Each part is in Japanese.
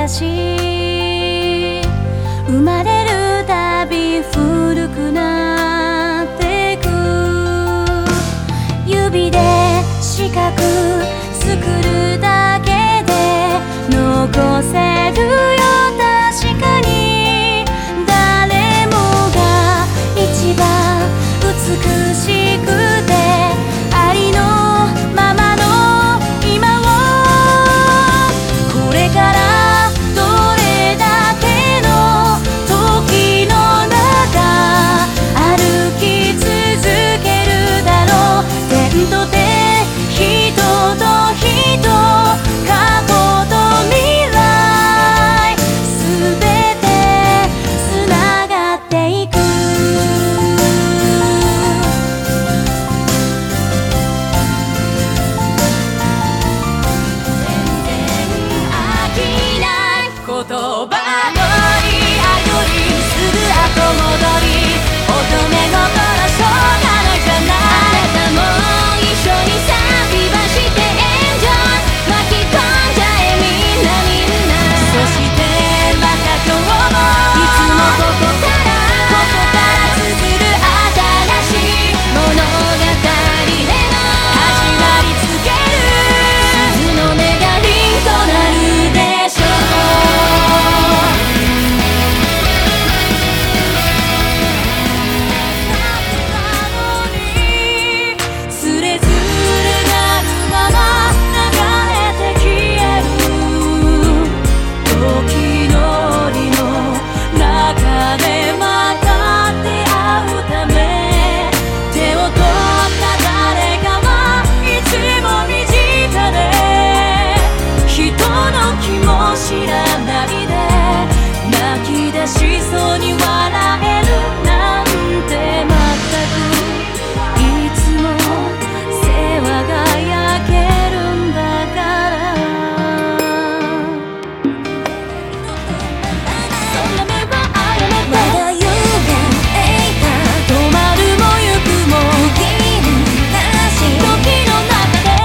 だし、生まれるたび古くなってく。指で四角作るだけで残せるよ。確かに誰もが一番美しくてありのままの今を、これからどれだけの時の中歩き続けるだろう。点と点、人と人、過去と未来、すべてつながっていく。言葉のりあよりすぐ後戻り、乙女心しょうがないじゃない。あなたも一緒にさビバしてエンジョイ、巻き込んじゃえみんなみんな。そしてまた今日もいつもここから綴る新しい物語での始まりつける鈴の音が凛となるでしょう。知らないで泣き出しそうに笑えるなんて、まったくいつも世話が焼けるんだから。空目はあやめてまだ夢止まるもゆくも時の中で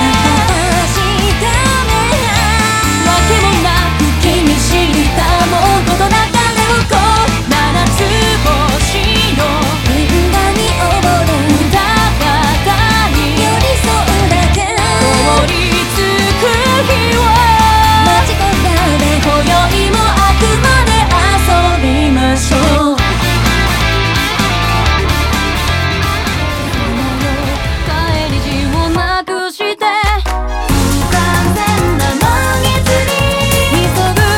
君知ったもんことなかれうこう、七つ星の運河に溺れ歌方に寄り添うだけ、凍りつく日を待ち焦がれ、今宵もあくまで遊びましょう。帰り血をなくして不完全な満月に急ぐ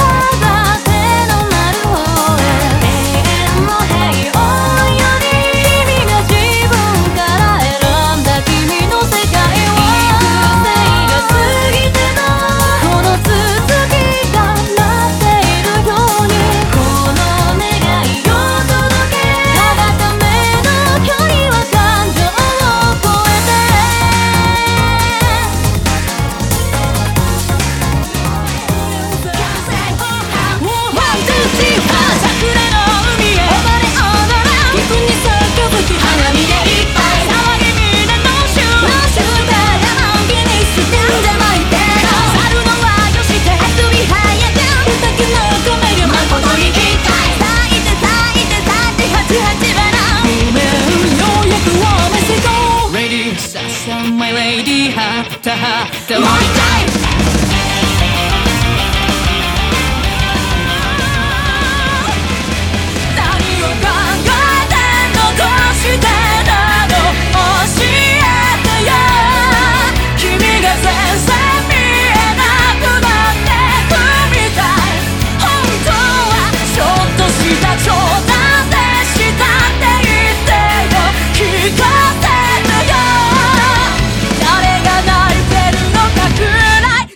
My lady はたはたもう一回何を考えてんのどうしてなの教えてよ。君が全然見えなくなってくみたい。本当はちょっとした冗談でしたって言ってよ。聞かせてよ。誰が泣いてるのかくらい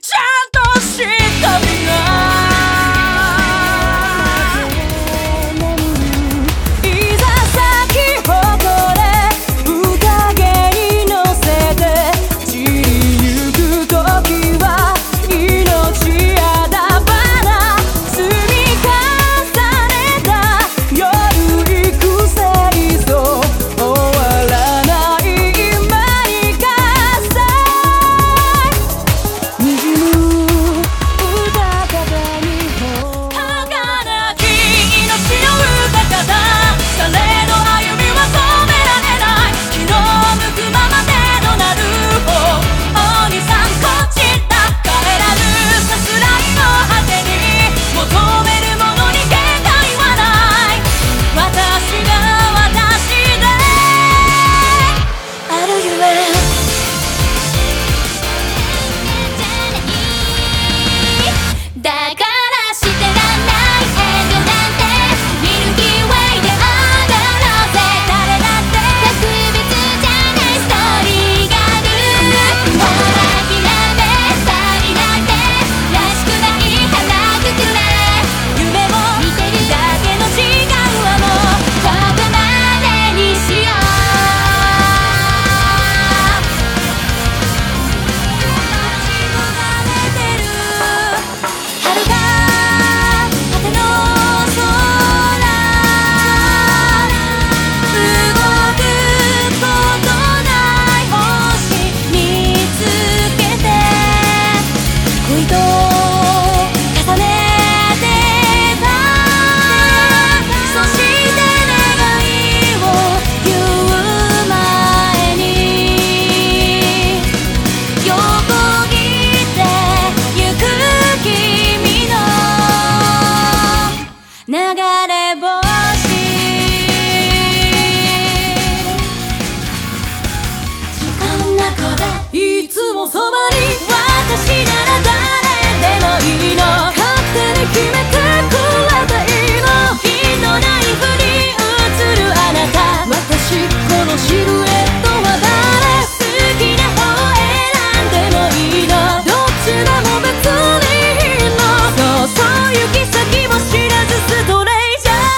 いつもそばに私なら誰でもいいの勝手に決めてくれていいの気のないふり映るあなた私このシルエットは誰好きな方選んでもいいのどっちでも別にいいのそうそう行き先も知らずストレイジャー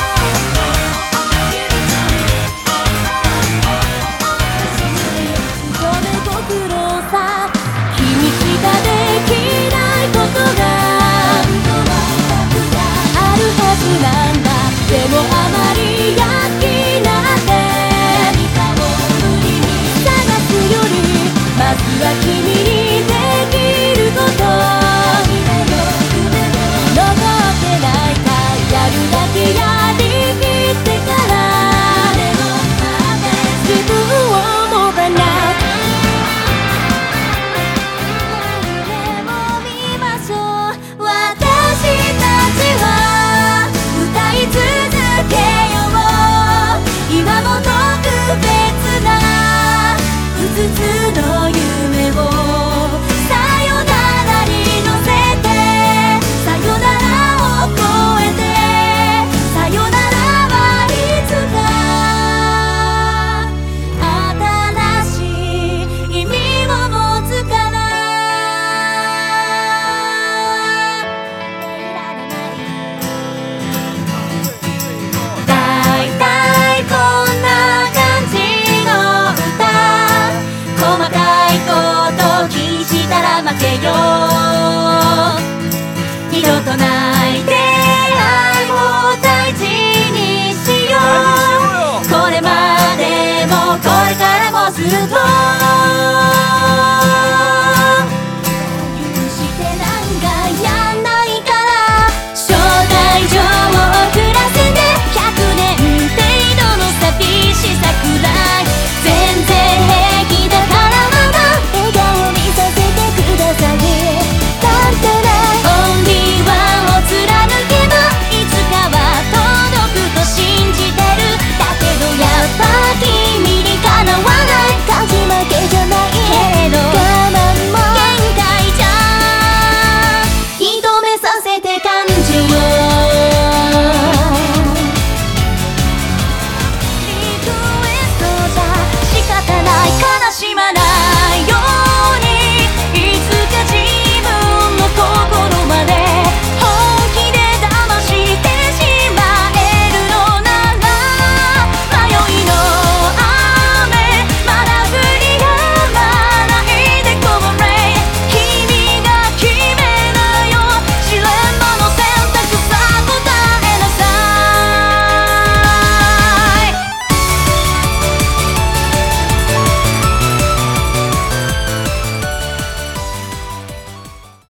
ご苦労さ君しかできないことがあるはずなんだでもあまり躍起なんて探すよりまずは君にできること残ってないかやるだけやりきってから自分を持たない5つの夢をさよならに乗せてさよならを超えてさよならはいつか新しい意味を持つからだいたいこんな感じ細かいこと気にしたら負けよ二度とない